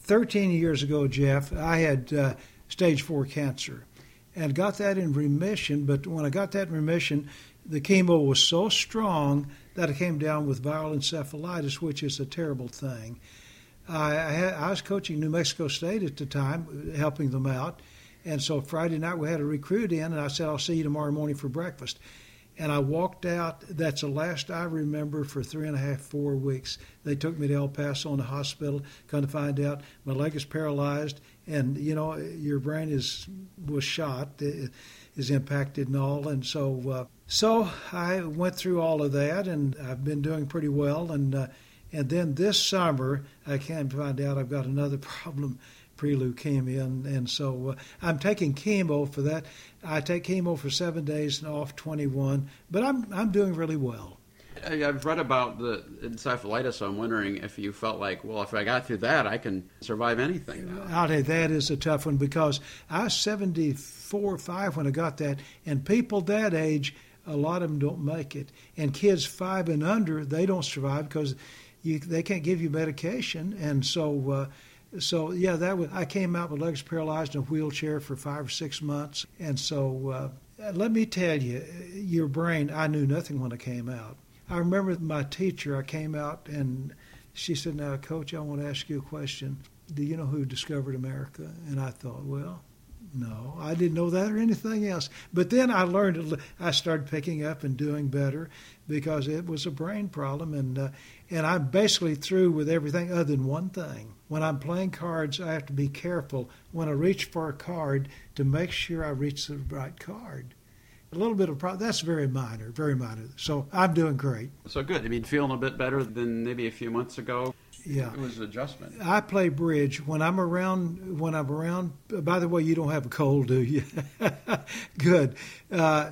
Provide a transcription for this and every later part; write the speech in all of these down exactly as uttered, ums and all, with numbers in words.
thirteen years ago, Jeff, I had uh, stage four cancer and got that in remission. But when I got that in remission, the chemo was so strong that I came down with viral encephalitis, which is a terrible thing. I, I, had, I was coaching New Mexico State at the time, helping them out. And so Friday night we had a recruit in, and I said, I'll see you tomorrow morning for breakfast. And I walked out. That's the last I remember for three and a half, four weeks. They took me to El Paso in the hospital, come to find out my leg is paralyzed, and, you know, your brain is was shot, is impacted and all. And so uh, so I went through all of that, and I've been doing pretty well. And, uh, and then this summer, I came to find out I've got another problem, pre-leukemia, and, and so uh, I'm taking chemo for that. I take chemo for seven days and off twenty-one, but I'm I'm doing really well. I've read about the encephalitis, so I'm wondering if you felt like, well, if I got through that, I can survive anything now. I'll tell you, that is a tough one, because I was seventy-four, five when I got that, and people that age, a lot of them don't make it. And kids five and under, they don't survive because you, they can't give you medication, and so... Uh, So, yeah, that was, I came out with legs paralyzed in a wheelchair for five or six months. And so uh, let me tell you, your brain, I knew nothing when I came out. I remember my teacher, I came out, and she said, now, Coach, I want to ask you a question. Do you know who discovered America? And I thought, well, no, I didn't know that or anything else. But then I learned, I started picking up and doing better because it was a brain problem. And uh, and I'm basically through with everything other than one thing. When I'm playing cards, I have to be careful when I reach for a card to make sure I reach the right card. A little bit of problem. That's very minor, very minor. So I'm doing great. So good. I mean, feeling a bit better than maybe a few months ago. Yeah, it was an adjustment. I play bridge when I'm around. When I'm around. By the way, you don't have a cold, do you? Good. Uh,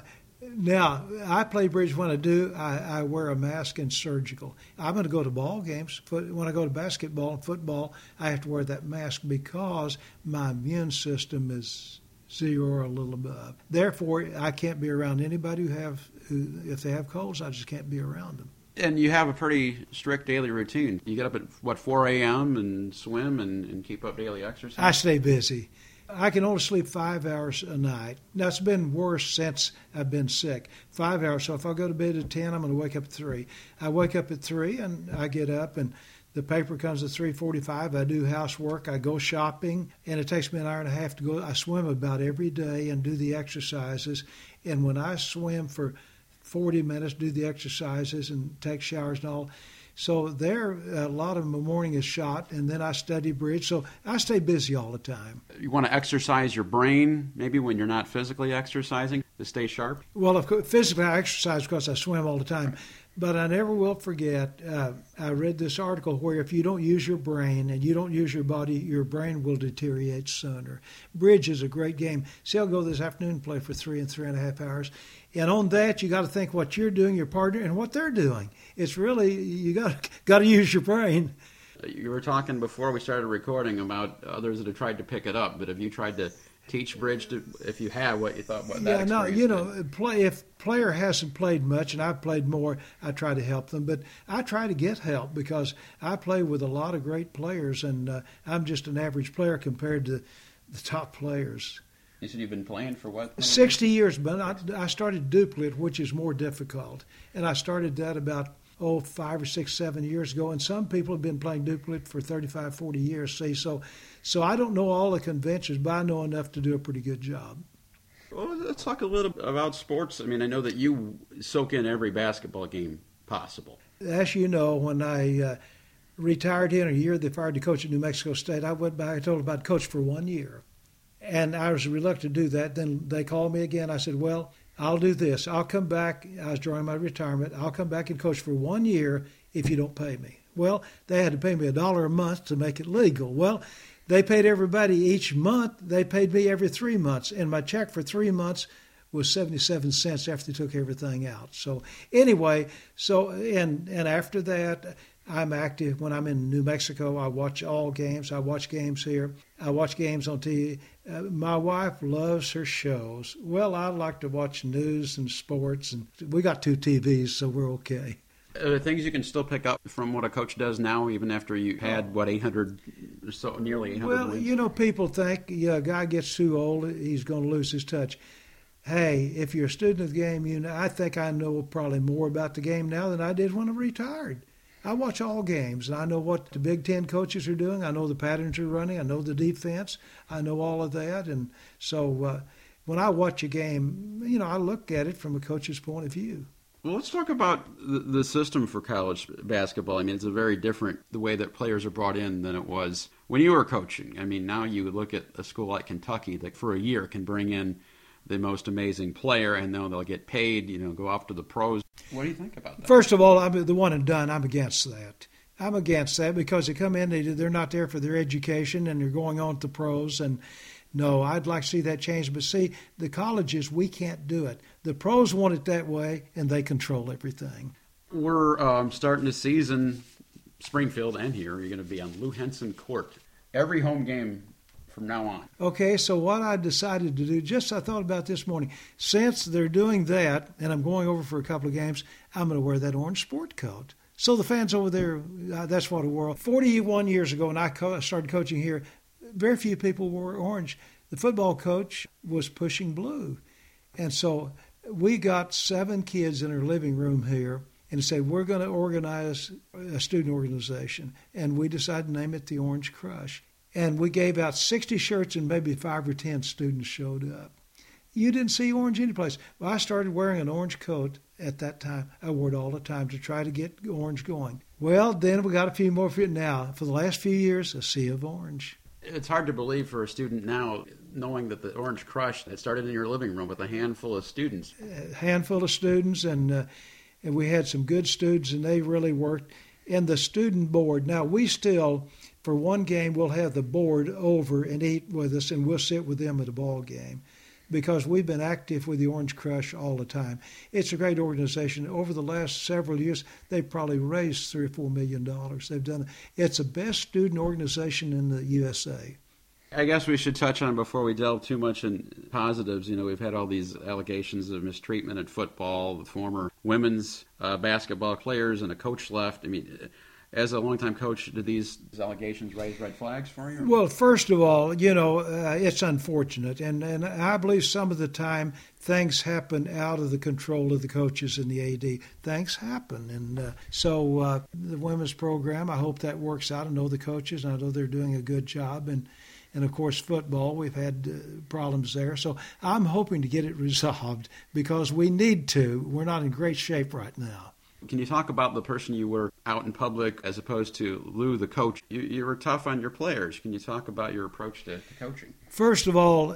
now I play bridge. When I do, I, I wear a mask and surgical. I'm going to go to ball games. When I go to basketball and football, I have to wear that mask because my immune system is zero or a little above. Therefore, I can't be around anybody who have who if they have colds. I just can't be around them. And you have a pretty strict daily routine. You get up at, what, four a.m. and swim and, and keep up daily exercise? I stay busy. I can only sleep five hours a night. Now, it's been worse since I've been sick. Five hours. So if I go to bed at ten, I'm going to wake up at three. I wake up at three, and I get up, and the paper comes at three forty-five. I do housework. I go shopping, and it takes me an hour and a half to go. I swim about every day and do the exercises. And when I swim for forty minutes, do the exercises and take showers and all. So there, a lot of my morning is shot, and then I study bridge. So I stay busy all the time. You want to exercise your brain, maybe when you're not physically exercising, to stay sharp? Well, of course, physically I exercise because I swim all the time. Right. But I never will forget, uh, I read this article where if you don't use your brain and you don't use your body, your brain will deteriorate sooner. Bridge is a great game. See, I'll go this afternoon and play for three and three and a half hours. And on that, you got to think what you're doing, your partner, and what they're doing. It's really, you got got to use your brain. You were talking before we started recording about others that have tried to pick it up, but have you tried to teach bridge to, if you have, what you thought, what that yeah, no, you know, been? play if player hasn't played much and I've played more, I try to help them. But I try to get help because I play with a lot of great players, and uh, I'm just an average player compared to the top players. You said you've been playing for what? sixty years, but I, I started duplicate, which is more difficult. And I started that about, oh, five or six, seven years ago. And some people have been playing duplicate for thirty-five, forty years, see. So, so I don't know all the conventions, but I know enough to do a pretty good job. Well, let's talk a little about sports. I mean, I know that you soak in every basketball game possible. As you know, when I uh, retired in a year, they fired the coach at New Mexico State. I went back, I told them I'd coach for one year. And I was reluctant to do that. Then they called me again. I said, well, I'll do this. I'll come back. I was drawing my retirement. I'll come back and coach for one year if you don't pay me. Well, they had to pay me a dollar a month to make it legal. Well, they paid everybody each month. They paid me every three months. And my check for three months was seventy-seven cents after they took everything out. So anyway, so and and after that, I'm active. When I'm in New Mexico, I watch all games. I watch games here. I watch games on T V. Uh, my wife loves her shows. Well, I like to watch news and sports, and we got two T Vs, so we're okay. Are there things you can still pick up from what a coach does now, even after you had, what, eight hundred so nearly eight hundred Well, wins? you know, people think yeah, a guy gets too old, he's going to lose his touch. Hey, if you're a student of the game, you know, I think I know probably more about the game now than I did when I retired. I watch all games, and I know what the Big Ten coaches are doing. I know the patterns are running. I know the defense. I know all of that. And so uh, when I watch a game, you know, I look at it from a coach's point of view. Well, let's talk about the, the system for college basketball. I mean, it's a very different, the way that players are brought in than it was when you were coaching. I mean, now you look at a school like Kentucky that for a year can bring in the most amazing player, and now they'll get paid, you know, go off to the pros. What do you think about that? First of all, I'm the one and done. I'm against that. I'm against that because they come in, they, they're not there for their education, and they're going on to pros. And no, I'd like to see that change. But see, the colleges, we can't do it. The pros want it that way, and they control everything. We're um, starting the season, Springfield and here. You're going to be on Lou Henson Court. Every home game from now on. Okay, so what I decided to do, just I thought about this morning, since they're doing that, and I'm going over for a couple of games, I'm going to wear that orange sport coat. So the fans over there, uh, that's what a world. forty-one years ago when I co- started coaching here, very few people wore orange. The football coach was pushing blue. And so we got seven kids in our living room here and said, we're going to organize a student organization. And we decided to name it the Orange Crush. And we gave out sixty shirts, and maybe five or ten students showed up. You didn't see orange anyplace. Well, I started wearing an orange coat at that time. I wore it all the time to try to get orange going. Well, then we got a few more. Now, for the last few years, a sea of orange. It's hard to believe for a student now, knowing that the Orange Crush that started in your living room with a handful of students. A handful of students, and, uh, and we had some good students, and they really worked. And the student board, now we still, for one game, we'll have the board over and eat with us, and we'll sit with them at a ball game because we've been active with the Orange Crush all the time. It's a great organization. Over the last several years, they've probably raised three or four million dollars. They've done it. It's the best student organization in the U S A. I guess we should touch on, before we delve too much in positives, you know, we've had all these allegations of mistreatment in football, the former women's uh, basketball players, and a coach left. I mean, as a longtime coach, do these allegations raise red flags for you? Well, first of all, you know, uh, it's unfortunate. And, and I believe some of the time things happen out of the control of the coaches and the A D. Things happen. And uh, so uh, the women's program, I hope that works out. I know the coaches, and I know they're doing a good job. And And, of course, football, we've had uh, problems there. So I'm hoping to get it resolved because we need to. We're not in great shape right now. Can you talk about the person you were out in public as opposed to Lou, the coach? You, you were tough on your players. Can you talk about your approach to, to coaching? First of all,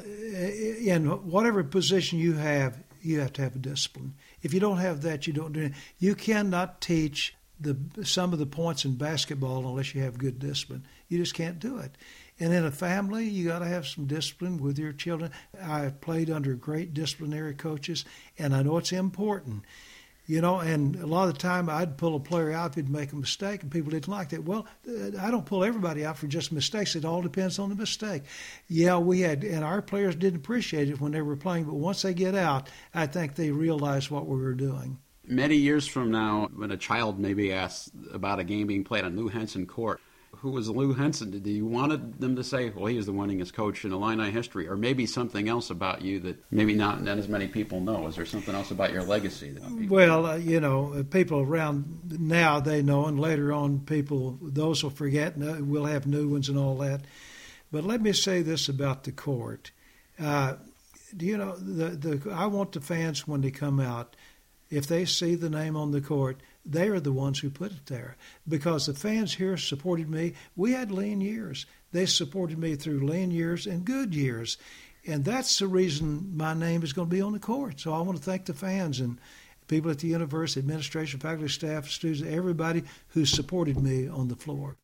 in whatever position you have, you have to have a discipline. If you don't have that, you don't do it. You cannot teach the some of the points in basketball unless you have good discipline. You just can't do it. And in a family, you got to have some discipline with your children. I played under great disciplinary coaches, and I know it's important. You know, and a lot of the time I'd pull a player out if he'd make a mistake, and people didn't like that. Well, I don't pull everybody out for just mistakes. It all depends on the mistake. Yeah, we had, and our players didn't appreciate it when they were playing, but once they get out, I think they realize what we were doing. Many years from now, when a child maybe asks about a game being played on Lou Henson Court, who was Lou Henson? Did you want them to say, well, he is the winningest coach in Illini history, or maybe something else about you that maybe not, not as many people know? Is there something else about your legacy? That people well, uh, you know, people around now, they know, and later on people, those will forget, and we'll have new ones and all that. But let me say this about the court. Uh, do you know, the, the I want the fans, when they come out, if they see the name on the court, they are the ones who put it there. Because the fans here supported me. We had lean years. They supported me through lean years and good years. And that's the reason my name is going to be on the court. So I want to thank the fans and people at the university, administration, faculty, staff, students, everybody who supported me on the floor.